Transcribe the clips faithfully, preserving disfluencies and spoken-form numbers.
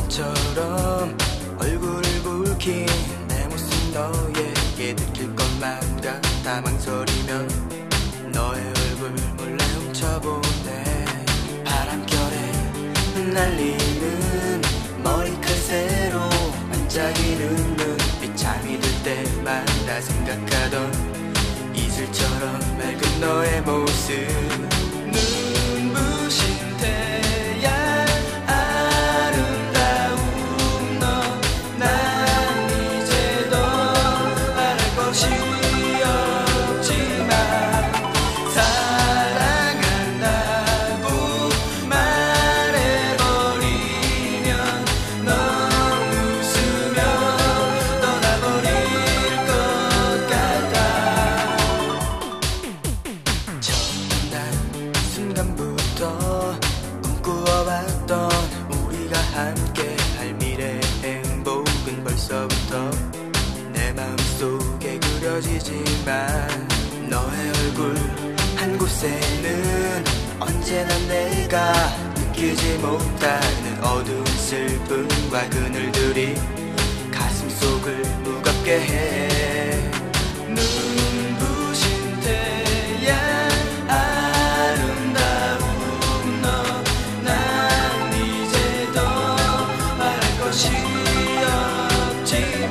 소년처럼 얼굴을 붉힌 내 모습 너에게 들킬 것만 같아 망설이면 너의 얼굴 몰래 훔쳐보네. 바람결에 흩날리는 머리칼새로 반짝이는 눈빛 잠이 들 때마다 생각하던 이슬처럼 맑은 너의 모습. 눈부신 태양 아름다운 너 난 이제 더 바랄 것이 없지만 사랑한다고 말해버리면 넌 웃으며 떠나버릴 것 같아. 처음 난 순간부터 꿈꾸어봤던 우리가 함께 할 미래의 행복은 벌써부터 내 마음속에 그려지지만 너의 얼굴 한 곳에는 언제나 내가 느끼지 못하는 어두운 슬픔과 그늘들이 가슴속을 무겁게 해. 눈부신 태양 아름다운 너 난 이제 더 말할 것이 없지만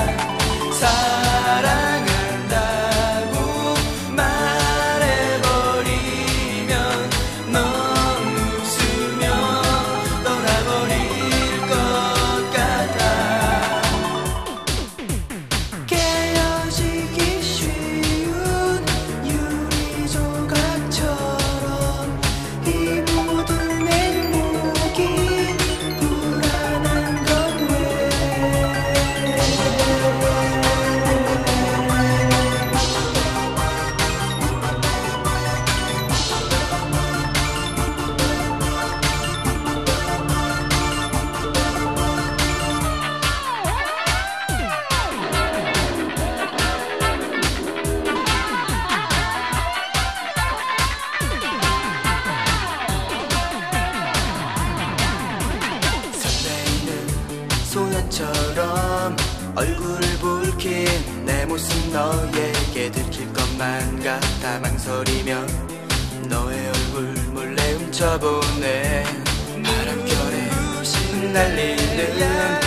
사랑한다고 말해버리면 넌 웃으며 떠나버릴 것 같아. 깨어지기 쉬운 유리 조각처럼 이 모든 행복이 불안한 건 왜. 설레이는 소년처럼 얼굴을 붉힌 내 모습 너에게 들킬 것만 같아 망설이면 너의 얼굴 몰래 훔쳐보네. 바람결에 흩날리는